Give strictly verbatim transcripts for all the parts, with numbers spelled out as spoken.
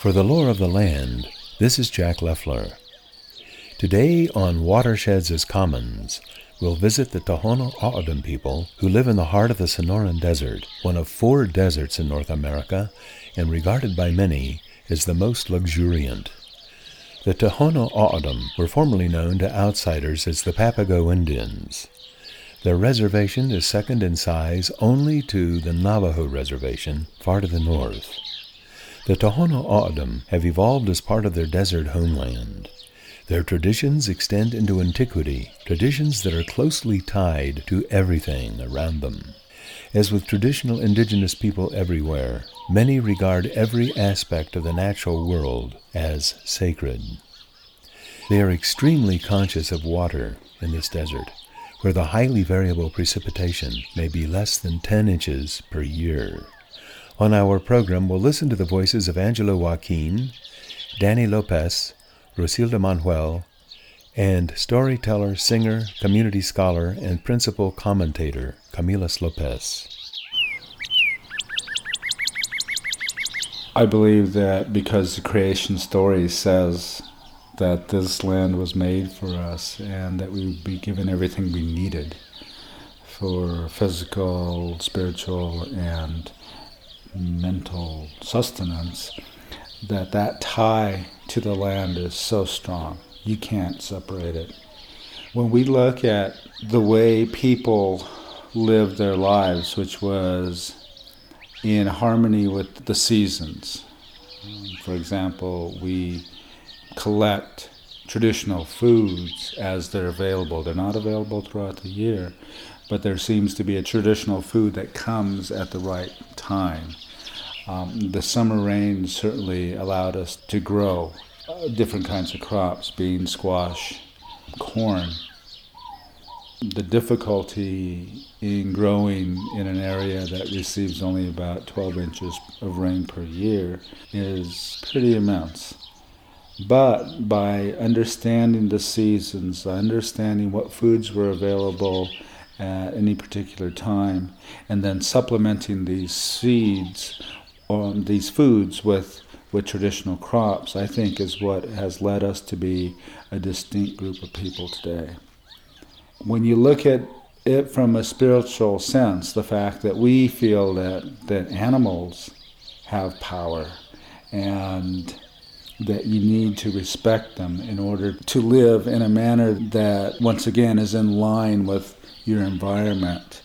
For the lore of the land, this is Jack Leffler. Today on Watersheds as Commons, we'll visit the Tohono O'odham people who live in the heart of the Sonoran Desert, one of four deserts in North America, and regarded by many as the most luxuriant. The Tohono O'odham were formerly known to outsiders as the Papago Indians. Their reservation is second in size only to the Navajo Reservation, far to the north. The Tohono O'odham have evolved as part of their desert homeland. Their traditions extend into antiquity, traditions that are closely tied to everything around them. As with traditional indigenous people everywhere, many regard every aspect of the natural world as sacred. They are extremely conscious of water in this desert, where the highly variable precipitation may be less than ten inches per year. On our program, we'll listen to the voices of Angelo Joaquin, Danny Lopez, Rosilda Manuel, and storyteller, singer, community scholar, and principal commentator, Camillus Lopez. I believe that because the creation story says that this land was made for us and that we would be given everything we needed for physical, spiritual, and mental sustenance, that that tie to the land is so strong. You can't separate it. When we look at the way people lived their lives, which was in harmony with the seasons. For example, we collect traditional foods as they're available. They're not available throughout the year, but there seems to be a traditional food that comes at the right time. Um, the summer rain certainly allowed us to grow uh, different kinds of crops, beans, squash, corn. The difficulty in growing in an area that receives only about twelve inches of rain per year is pretty immense. But by understanding the seasons, understanding what foods were available at any particular time, and then supplementing these seeds on these foods with, with traditional crops, I think is what has led us to be a distinct group of people today. When you look at it from a spiritual sense, the fact that we feel that, that animals have power and that you need to respect them in order to live in a manner that, once again, is in line with your environment.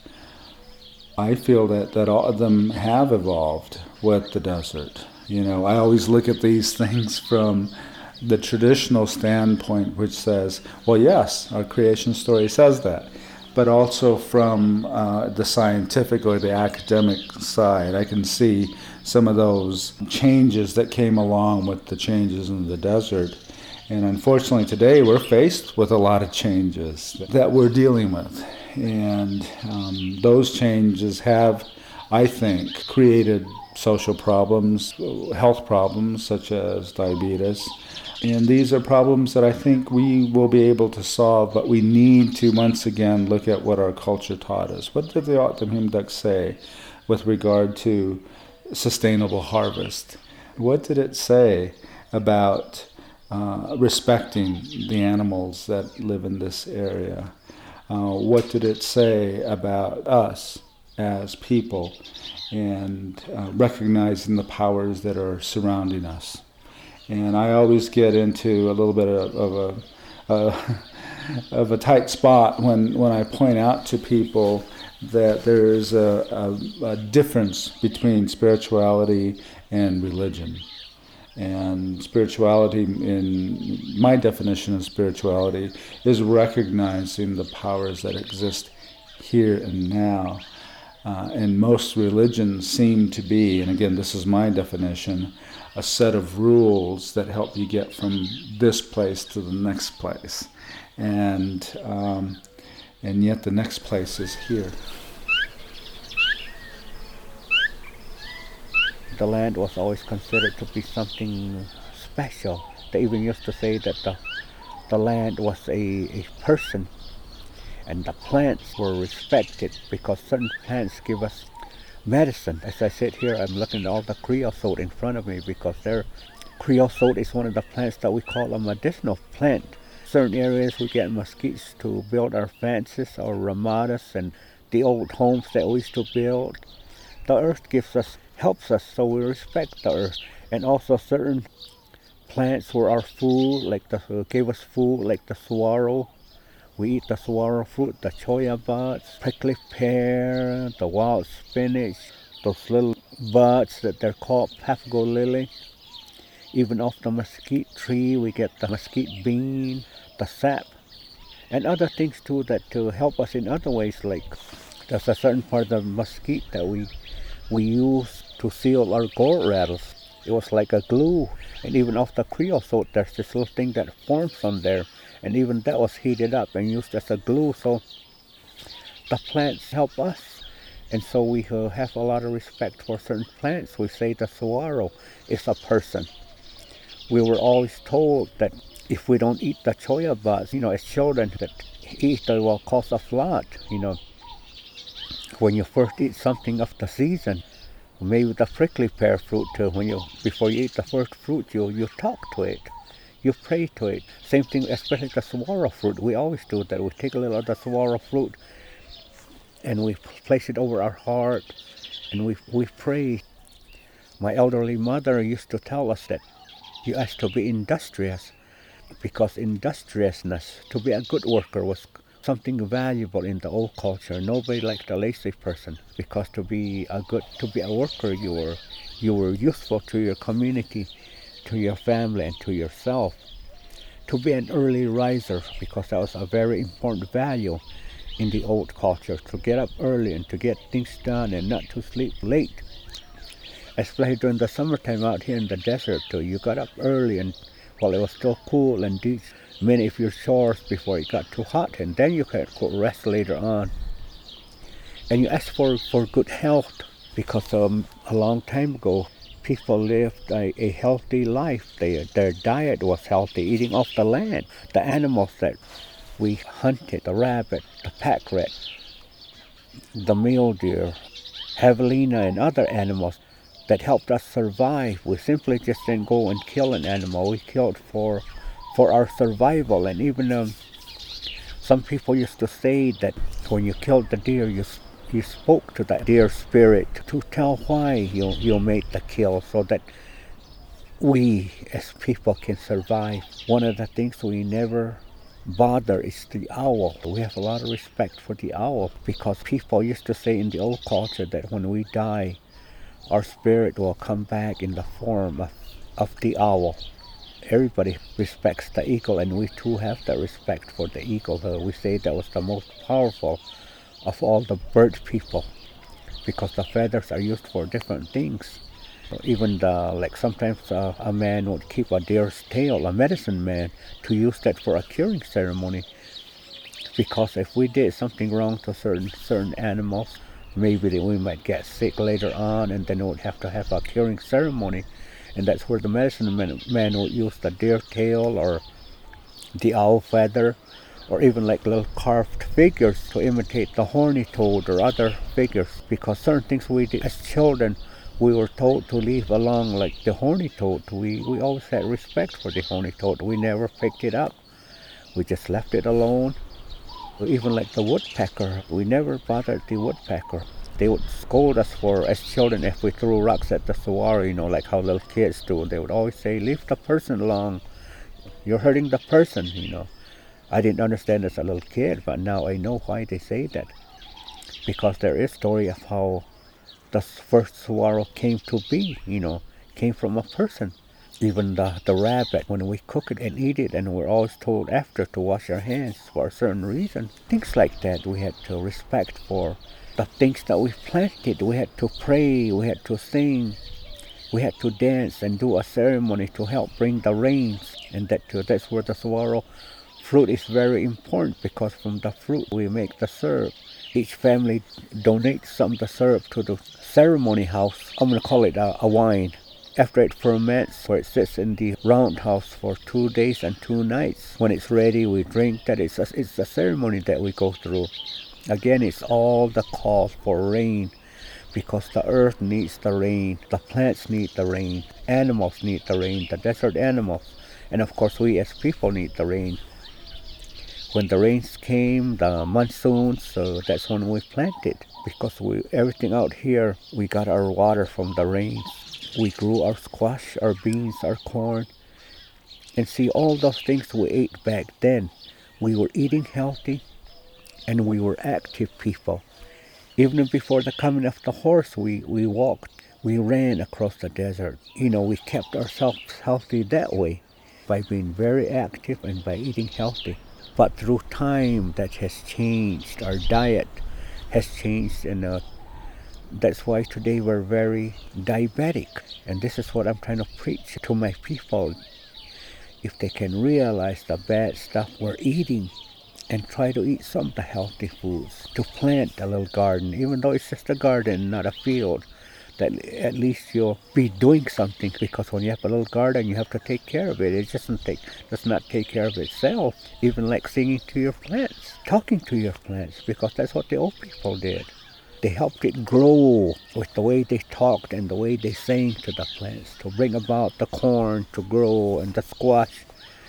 I feel that, that all of them have evolved with the desert. You know, I always look at these things from the traditional standpoint, which says, well, yes, our creation story says that, but also from uh, the scientific or the academic side, I can see some of those changes that came along with the changes in the desert. And unfortunately today we're faced with a lot of changes that we're dealing with. And um, those changes have, I think, created social problems, health problems such as diabetes. And these are problems that I think we will be able to solve, but we need to once again look at what our culture taught us. What did the O'odham say with regard to sustainable harvest? What did it say about uh, respecting the animals that live in this area? Uh, what did it say about us as people and uh, recognizing the powers that are surrounding us? And I always get into a little bit of, of a uh, of a tight spot when, when I point out to people that there's a, a, a difference between spirituality and religion. And spirituality, in my definition of spirituality, is recognizing the powers that exist here and now. Uh, and most religions seem to be, and again, this is my definition, a set of rules that help you get from this place to the next place. And um, and yet the next place is here. The land was always considered to be something special. They even used to say that the, the land was a, a person, and the plants were respected because certain plants give us medicine. As I sit here, I'm looking at all the creosote in front of me because they're Creosote is one of the plants that we call a medicinal plant. Certain areas we get mesquites to build our fences, our ramadas, and the old homes that we used to build. The earth gives us, helps us, so we respect the earth. And also certain plants were our food, like the uh, gave us food, like the saguaro. We eat the saguaro fruit, the cholla buds, prickly pear, the wild spinach, those little buds that they're called Papago lily. Even off the mesquite tree, we get the mesquite bean, the sap, and other things too that to help us in other ways. Like there's a certain part of the mesquite that we we use to seal our gourd rattles. It was like a glue. And even off the creosote, there's this little thing that forms on there, and even that was heated up and used as a glue. So the plants help us, and so we uh, have a lot of respect for certain plants. We say the saguaro is a person. We were always told that if we don't eat the cholla buds, you know, as children, that eat they will cause a flood. You know, when you first eat something of the season, maybe the prickly pear fruit, uh, when you before you eat the first fruit, you you talk to it, you pray to it. Same thing, especially the saguaro fruit. We always do that. We take a little of the saguaro fruit and we place it over our heart, and we we pray. My elderly mother used to tell us that you have to be industrious, because industriousness, to be a good worker, was something valuable in the old culture. Nobody liked a lazy person, because to be a good, to be a worker, you were, you were useful to your community, to your family, and to yourself. To be an early riser, because that was a very important value in the old culture, to get up early and to get things done and not to sleep late. Especially during the summertime out here in the desert too. You got up early and while it was still cool and do many of your chores before it got too hot, and then you could rest later on. And you ask for, for good health, because um, a long time ago people lived a, a healthy life. They, their diet was healthy, eating off the land. The animals that we hunted, the rabbit, the pack rat, the mule deer, javelina, and other animals that helped us survive. We simply just didn't go and kill an animal. We killed for for our survival. And even um, some people used to say that when you killed the deer, you you spoke to that deer spirit to tell why you you made the kill, so that we as people can survive. One of the things we never bother is the owl. We have a lot of respect for the owl, because people used to say in the old culture that when we die, our spirit will come back in the form of, of the owl. Everybody respects the eagle, and we too have that respect for the eagle. Uh, we say that was the most powerful of all the bird people, because the feathers are used for different things. Even the, like sometimes uh, a man would keep a deer's tail, a medicine man, to use that for a curing ceremony. Because if we did something wrong to certain certain animals, maybe we might get sick later on, and then we would have to have a curing ceremony. And that's where the medicine man, man would use the deer tail or the owl feather, or even like little carved figures to imitate the horny toad or other figures. Because certain things we did as children, we were told to leave along, like the horny toad. We, we always had respect for the horny toad. We never picked it up. We just left it alone. Even like the woodpecker, we never bothered the woodpecker. They would scold us for, as children, if we threw rocks at the saguaro, you know, like how little kids do. They would always say, leave the person alone. You're hurting the person, you know. I didn't understand as a little kid, but now I know why they say that. Because there is a story of how the first saguaro came to be, you know, came from a person. Even the, the rabbit, when we cook it and eat it, and we're always told after to wash our hands for a certain reason. Things like that we had to respect for. The things that we planted, we had to pray, we had to sing, we had to dance and do a ceremony to help bring the rains. And that too, that's where the saguaro fruit is very important, because from the fruit we make the syrup. Each family donates some of the syrup to the ceremony house. I'm going to call it a, a wine. After it ferments, where it sits in the roundhouse for two days and two nights. When it's ready, we drink that. It's a, it's a ceremony that we go through. Again, it's all the call for rain, because the earth needs the rain, the plants need the rain, animals need the rain, the desert animals, and of course we as people need the rain. When the rains came, the monsoons, so that's when we planted, because we everything out here, we got our water from the rains. We grew our squash, our beans, our corn, and see all those things we ate back then. We were eating healthy, and we were active people. Even before the coming of the horse, we, we walked, we ran across the desert. You know, we kept ourselves healthy that way, by being very active and by eating healthy. But through time, that has changed. Our diet has changed, and uh, that's why today we're very diabetic. And this is what I'm trying to preach to my people. If they can realize the bad stuff we're eating and try to eat some of the healthy foods, to plant a little garden, even though it's just a garden, not a field, that at least you'll be doing something, because when you have a little garden, you have to take care of it. It doesn't take, does not take care of itself, even like singing to your plants, talking to your plants, because that's what the old people did. They helped it grow with the way they talked and the way they sang to the plants, to bring about the corn to grow and the squash.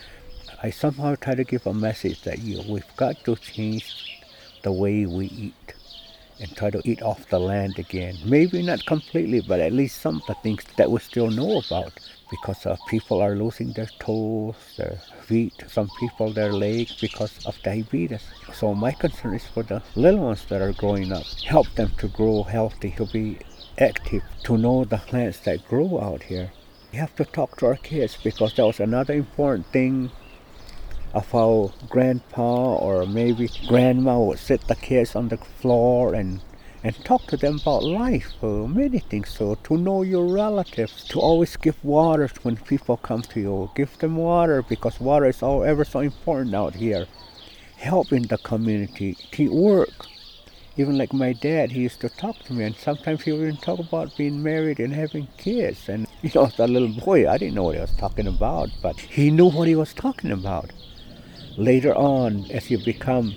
I somehow try to give a message that you, we've got to change the way we eat and try to eat off the land again. Maybe not completely, but at least some of the things that we still know about, because uh, people are losing their toes, their feet, some people their legs because of diabetes. So my concern is for the little ones that are growing up. Help them to grow healthy, to be active, to know the plants that grow out here. We have to talk to our kids, because that was another important thing of how grandpa or maybe grandma would sit the kids on the floor and and talk to them about life, uh, many things. So to know your relatives, to always give water when people come to you. Give them water, because water is all ever so important out here. Help in the community, teamwork. Even like my dad, he used to talk to me, and sometimes he would even talk about being married and having kids. And you know, as a little boy, I didn't know what he was talking about, but he knew what he was talking about. Later on, as you become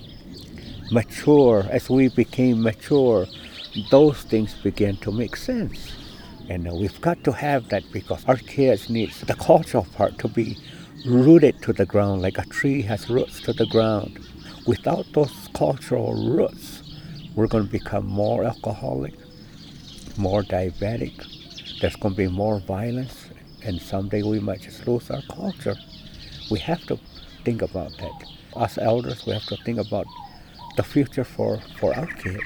mature, as we became mature, those things began to make sense. And uh, we've got to have that, because our kids need the cultural part to be rooted to the ground, like a tree has roots to the ground. Without those cultural roots, we're going to become more alcoholic, more diabetic. There's going to be more violence, and someday we might just lose our culture. We have to think about that. Us elders, we have to think about the future for, for our kids.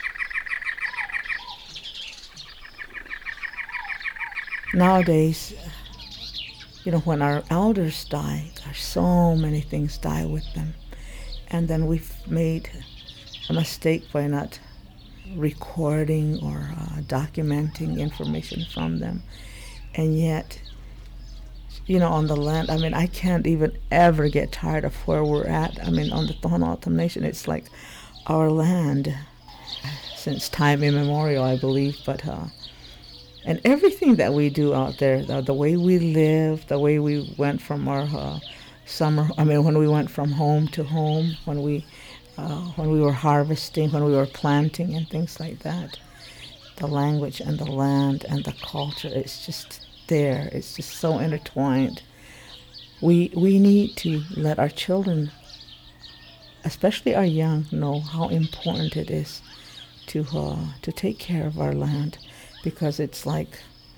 Nowadays, you know, when our elders die, there's so many things die with them. And then we've made a mistake by not recording or uh, documenting information from them. And yet, you know, on the land, I mean, I can't even ever get tired of where we're at. I mean, on the Tohono O'odham Nation, it's like our land since time immemorial, I believe. But uh, and everything that we do out there, the, the way we live, the way we went from our uh, summer, I mean, when we went from home to home, when we uh, when we were harvesting, when we were planting and things like that, the language and the land and the culture, it's just there. It's just so intertwined. We we need to let our children, especially our young, know how important it is to uh, to take care of our land, because it's like,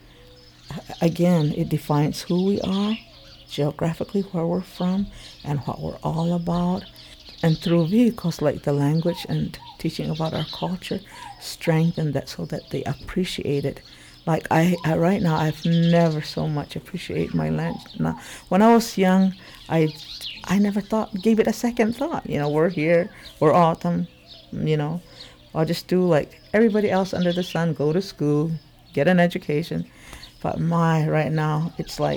again, it defines who we are, geographically where we're from, and what we're all about. And through vehicles like the language and teaching about our culture, strengthen that so that they appreciate it. Like I, I right now, I've never so much appreciate my land. Now, when I was young, I, I never thought, gave it a second thought. You know, we're here, we're autumn, you know. I'll just do like everybody else under the sun, go to school, get an education. But my, right now, it's like,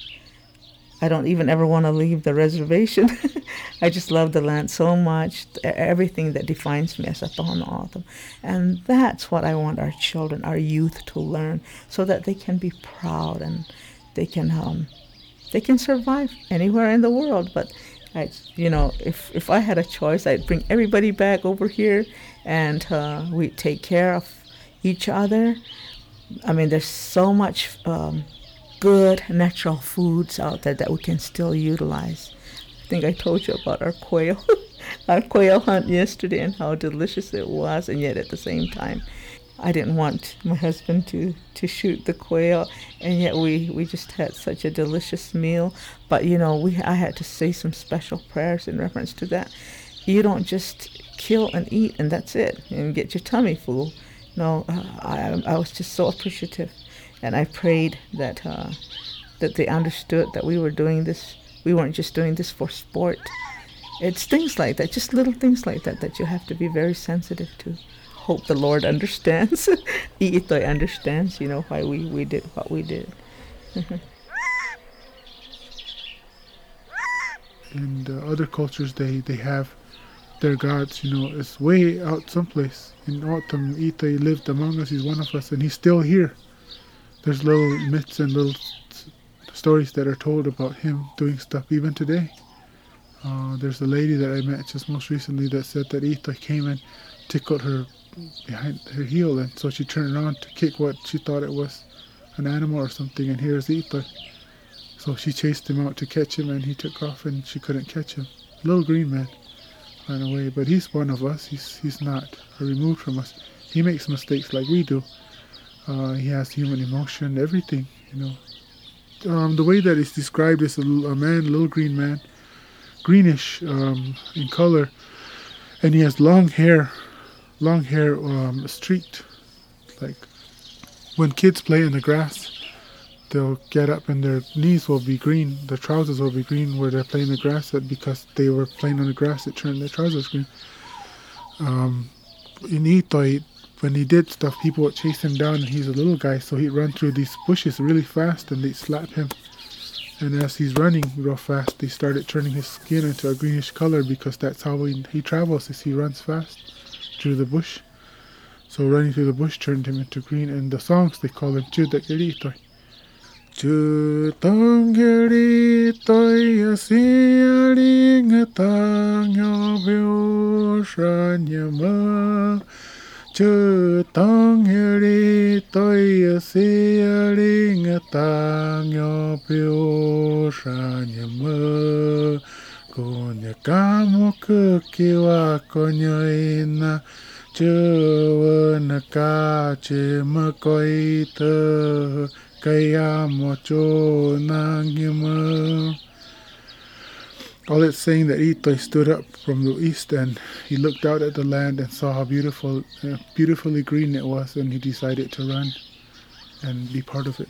I don't even ever want to leave the reservation. I just love the land so much, everything that defines me as a Tohono O'odham. And that's what I want our children, our youth to learn, so that they can be proud and they can um, they can survive anywhere in the world. But, I, you know, if, if I had a choice, I'd bring everybody back over here and uh, we'd take care of each other. I mean, there's so much um, good natural foods out there that we can still utilize. I think I told you about our quail, our quail hunt yesterday and how delicious it was, and yet at the same time, I didn't want my husband to, to shoot the quail, and yet we, we just had such a delicious meal. But, you know, we I had to say some special prayers in reference to that. You don't just kill and eat and that's it, and get your tummy full. No, uh, I, I was just so appreciative, and I prayed that uh, that they understood that we were doing this. We weren't just doing this for sport. It's things like that, just little things like that, that you have to be very sensitive to. Hope the Lord understands. Iitoy understands, you know, why we, we did what we did. In uh, other cultures, they, they have their gods, you know, it's way out someplace. In autumn, Iitoy lived among us, he's one of us, and he's still here. There's little myths and little stories that are told about him doing stuff even today. Uh, there's a lady that I met just most recently that said that Iitoy came and tickled her behind her heel, and so she turned around to kick what she thought it was an animal or something, and here's Iitoy. So she chased him out to catch him, and he took off and she couldn't catch him. Little green man ran away, but he's one of us. He's he's not removed from us. He makes mistakes like we do. Uh, he has human emotion, everything, you know. Um, the way that it's described is a, a man, a little green man, greenish um, in color, and he has long hair, long hair um, streaked. Like when kids play in the grass, they'll get up and their knees will be green, their trousers will be green where they're playing the grass, and because they were playing on the grass, it turned their trousers green. Um, in Iitoy, when he did stuff, people would chase him down, and he's a little guy, so he'd run through these bushes really fast, and they'd slap him. And as he's running real fast, they started turning his skin into a greenish color, because that's how he, he travels, is he runs fast through the bush. So running through the bush turned him into green. And the songs, they call him Chudakiritoy. Chudakiritoy asiaring tangyo beoshanyama. Chudakiritoy asiaring tangyo beoshanyama. Konya kamo kukiwa konya ina. Chuvanaka chimakoita kaya mocho nangyama. All it's saying that Iitoy stood up from the east and he looked out at the land and saw how beautiful, uh, beautifully green it was, and he decided to run and be part of it.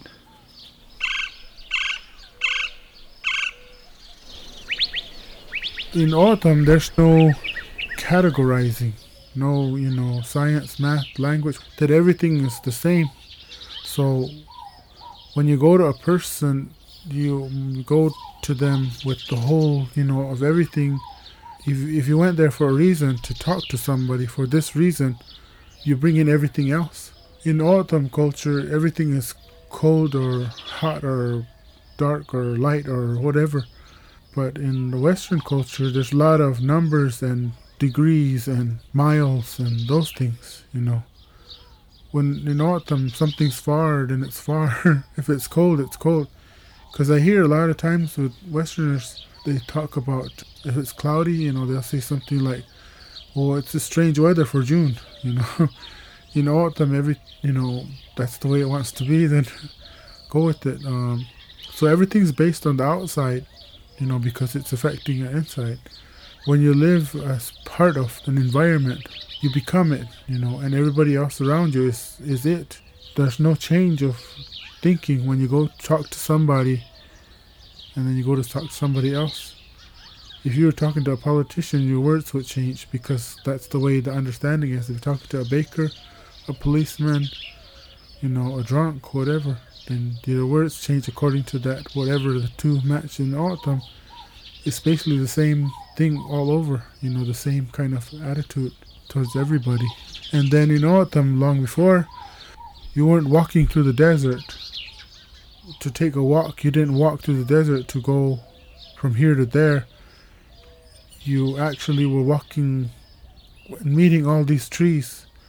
In autumn, there's no categorizing. No, you know, science, math, language, that everything is the same. So when you go to a person, you go to them with the whole, you know, of everything. If, if you went there for a reason, to talk to somebody for this reason, you bring in everything else. In autumn culture, everything is cold or hot or dark or light or whatever. But in the Western culture, there's a lot of numbers and degrees and miles and those things, you know. When in autumn something's far, then it's far. If it's cold, it's cold. Because I hear a lot of times with Westerners, they talk about if it's cloudy, you know, they'll say something like, "Oh, it's a strange weather for June," you know. In autumn, every, you know, that's the way it wants to be, then go with it. Um, so everything's based on the outside, you know, because it's affecting your inside. When you live as part of an environment, you become it, you know, and everybody else around you is, is it. There's no change of thinking when you go talk to somebody and then you go to talk to somebody else. If you were talking to a politician, your words would change because that's the way the understanding is. If you're talking to a baker, a policeman, you know, a drunk, whatever, then your words change according to that, whatever the two match in autumn. It's basically the same thing all over, you know, the same kind of attitude towards everybody. And then in autumn, long before, you weren't walking through the desert to take a walk. You didn't walk through the desert to go from here to there. You actually were walking, meeting all these trees.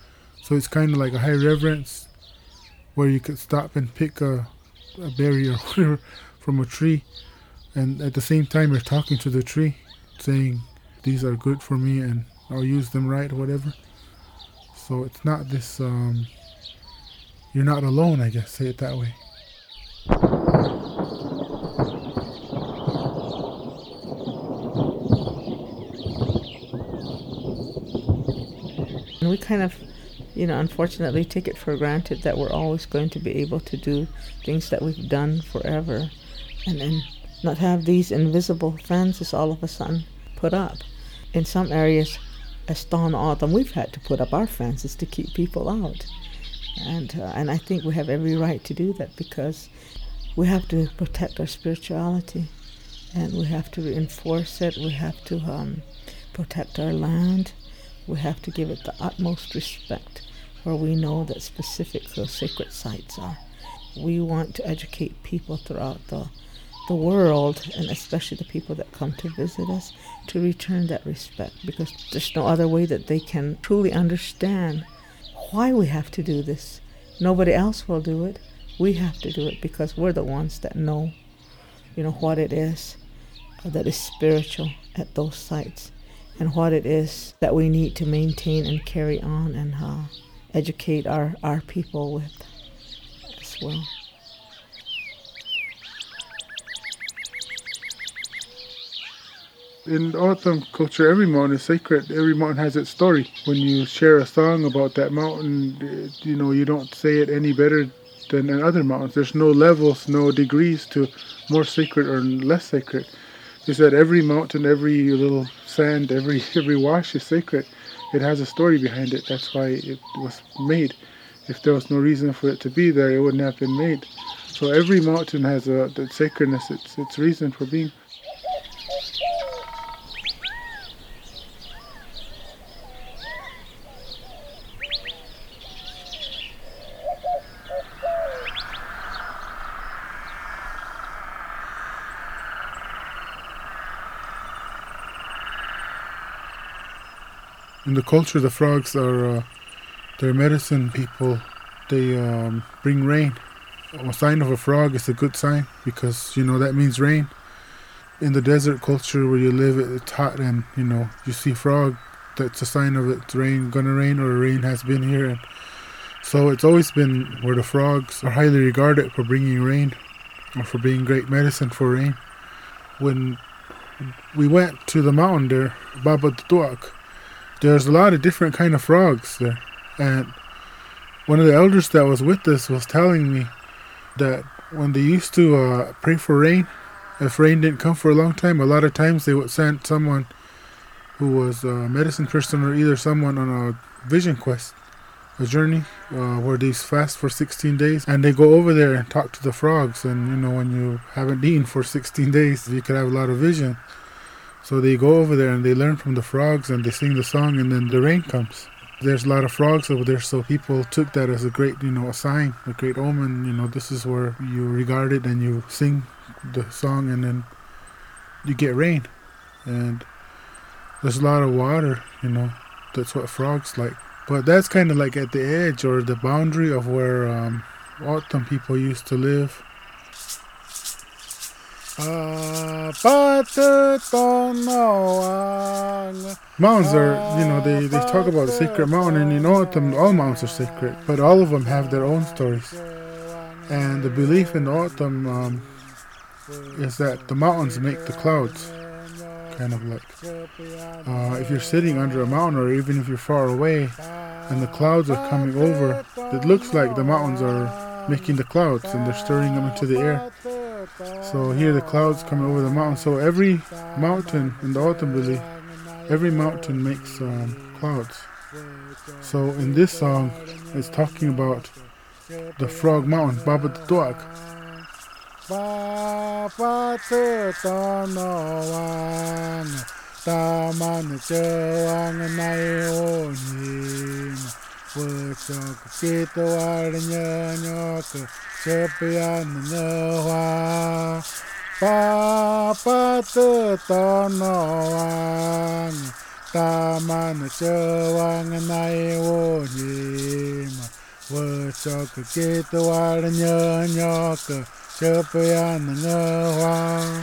So it's kind of like a high reverence where you could stop and pick a, a berry or whatever from a tree, and at the same time you're talking to the tree, saying, these are good for me and I'll use them right or whatever. So it's not this, um, you're not alone, I guess, say it that way. And we kind of, you know, unfortunately take it for granted that we're always going to be able to do things that we've done forever, and then not have these invisible fences all of a sudden put up. In some areas, as Dawn Autumn, we've had to put up our fences to keep people out. And uh, and I think we have every right to do that, because we have to protect our spirituality, and we have to reinforce it. We have to um, protect our land. We have to give it the utmost respect, where we know that specific those sacred sites are. We want to educate people throughout the the world, and especially the people that come to visit us, to return that respect, because there's no other way that they can truly understand why we have to do this. Nobody else will do it. We have to do it because we're the ones that know, you know, what it is that is spiritual at those sites, and what it is that we need to maintain and carry on and uh, educate our, our people with as well. In Autumn culture, every mountain is sacred. Every mountain has its story. When you share a song about that mountain, you know, you don't say it any better than in other mountains. There's no levels, no degrees to more sacred or less sacred. You said every mountain, every little sand, every every wash is sacred. It has a story behind it. That's why it was made. If there was no reason for it to be there, it wouldn't have been made. So every mountain has a the sacredness. It's its reason for being. In the culture, the frogs are uh, they're medicine people. They um, bring rain. A sign of a frog is a good sign, because, you know, that means rain. In the desert culture where you live, it's hot, and, you know, you see frog, that's a sign of it's rain, gonna rain, or rain has been here. And so it's always been where the frogs are highly regarded for bringing rain, or for being great medicine for rain. When we went to the mountain there, Baba Tutuak, there's a lot of different kind of frogs there. And one of the elders that was with us was telling me that when they used to uh, pray for rain, if rain didn't come for a long time, a lot of times they would send someone who was a medicine person, or either someone on a vision quest, a journey, uh, where they fast for sixteen days, and they go over there and talk to the frogs. And, you know, when you haven't eaten for sixteen days, you could have a lot of vision. So they go over there and they learn from the frogs, and they sing the song, and then the rain comes. There's a lot of frogs over there, so people took that as a great, you know, a sign, a great omen. You know, this is where you regard it and you sing the song, and then you get rain. And there's a lot of water, you know, that's what frogs like. But that's kind of like at the edge or the boundary of where um, Autumn people used to live. Mountains are, you know, they, they talk about a sacred mountain, and you know, Autumn, all mountains are sacred, but all of them have their own stories. And the belief in Autumn um, is that the mountains make the clouds, kind of like. Uh, if you're sitting under a mountain, or even if you're far away, and the clouds are coming over, it looks like the mountains are making the clouds, and they're stirring them into the air. So here the clouds coming over the mountain. So every mountain in the Autumn belief, every mountain makes um, clouds. So in this song, it's talking about the Frog Mountain, Baba Tutuak. Baba Tutuak, Taman Cewang Nayonim, Wujud kita warnanya nyok. Sepian nyewa Papa tetonoan ta man chơ wang nai wo ni ma wo cho ke ke to wa nhớ nhớ ke chơ pe an ngơ hoa.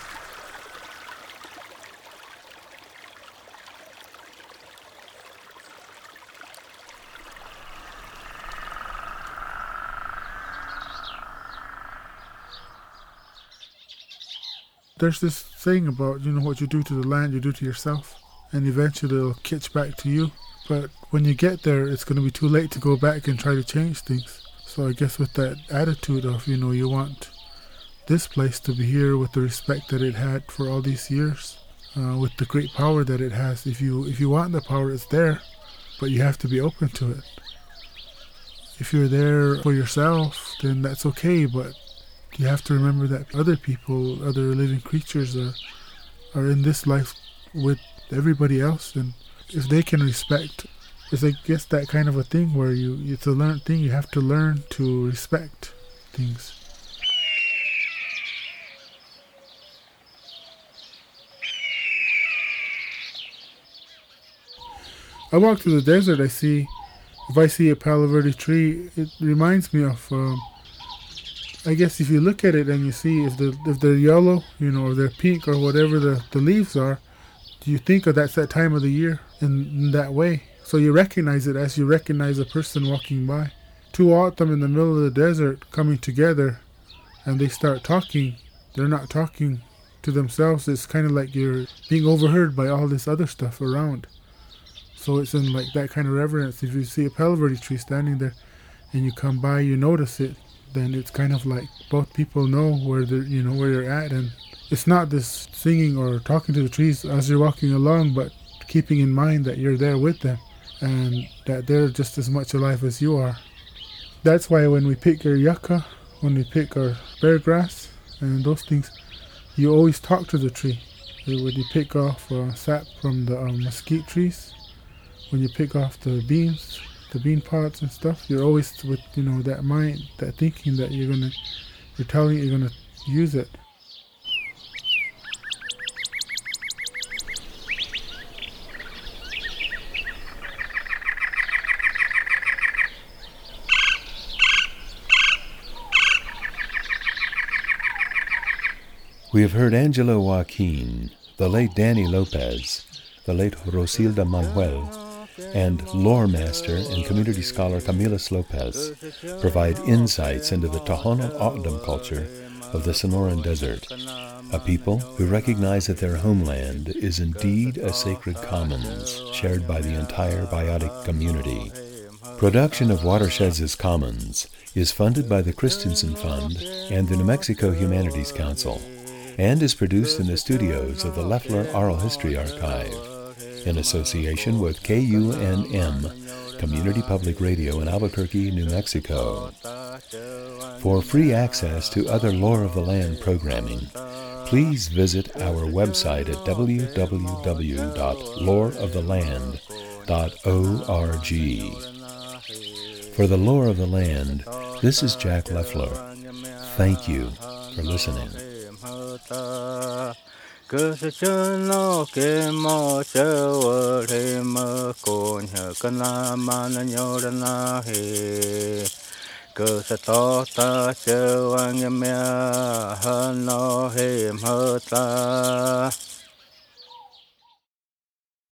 There's this saying about, you know, what you do to the land, you do to yourself, and eventually it'll catch back to you. But when you get there, it's going to be too late to go back and try to change things. So I guess with that attitude of, you know, you want this place to be here with the respect that it had for all these years, uh, with the great power that it has. If you if you want the power, it's there, but you have to be open to it. If you're there for yourself, then that's okay, but you have to remember that other people, other living creatures are are in this life with everybody else, and if they can respect, it's I guess that kind of a thing where you it's a learned thing. You have to learn to respect things. I walk through the desert. I see, if I see a Palo Verde tree, it reminds me of. Um, I guess if you look at it and you see if the if they're yellow, you know, or they're pink or whatever the, the leaves are, you think of that's that time of the year in, in that way. So you recognize it as you recognize a person walking by. Two autumn in the middle of the desert coming together, and they start talking. They're not talking to themselves. It's kind of like you're being overheard by all this other stuff around. So it's in like that kind of reverence. If you see a Palo Verde tree standing there, and you come by, you notice it, then it's kind of like both people know where they're, you know, where you're at, and it's not this singing or talking to the trees as you're walking along, but keeping in mind that you're there with them and that they're just as much alive as you are. That's why when we pick our yucca, when we pick our bear grass and those things, you always talk to the tree. When you pick off uh, sap from the um, mesquite trees, when you pick off the beans, the bean pods and stuff, you're always with, you know, that mind, that thinking that you're gonna, you're telling it you're gonna use it. We have heard Angelo Joaquin, the late Danny Lopez, the late Rosilda Manuel, and lore master and community scholar Camillus Lopez provide insights into the Tohono O'odham culture of the Sonoran Desert, a people who recognize that their homeland is indeed a sacred commons shared by the entire biotic community. Production of Watersheds as Commons is funded by the Christensen Fund and the New Mexico Humanities Council, and is produced in the studios of the Leffler Oral History Archive, in association with K U N M, Community Public Radio in Albuquerque, New Mexico. For free access to other Lore of the Land programming, please visit our website at w w w dot lore of the land dot org. For the Lore of the Land, this is Jack Leffler. Thank you for listening. Cơ sở chân nó kê mò chơ vợ thê mơ cồn hờ cân la ma na nhô đan la hê cơ sở to ta chơ vang mẹ hơ nó hê mơ ta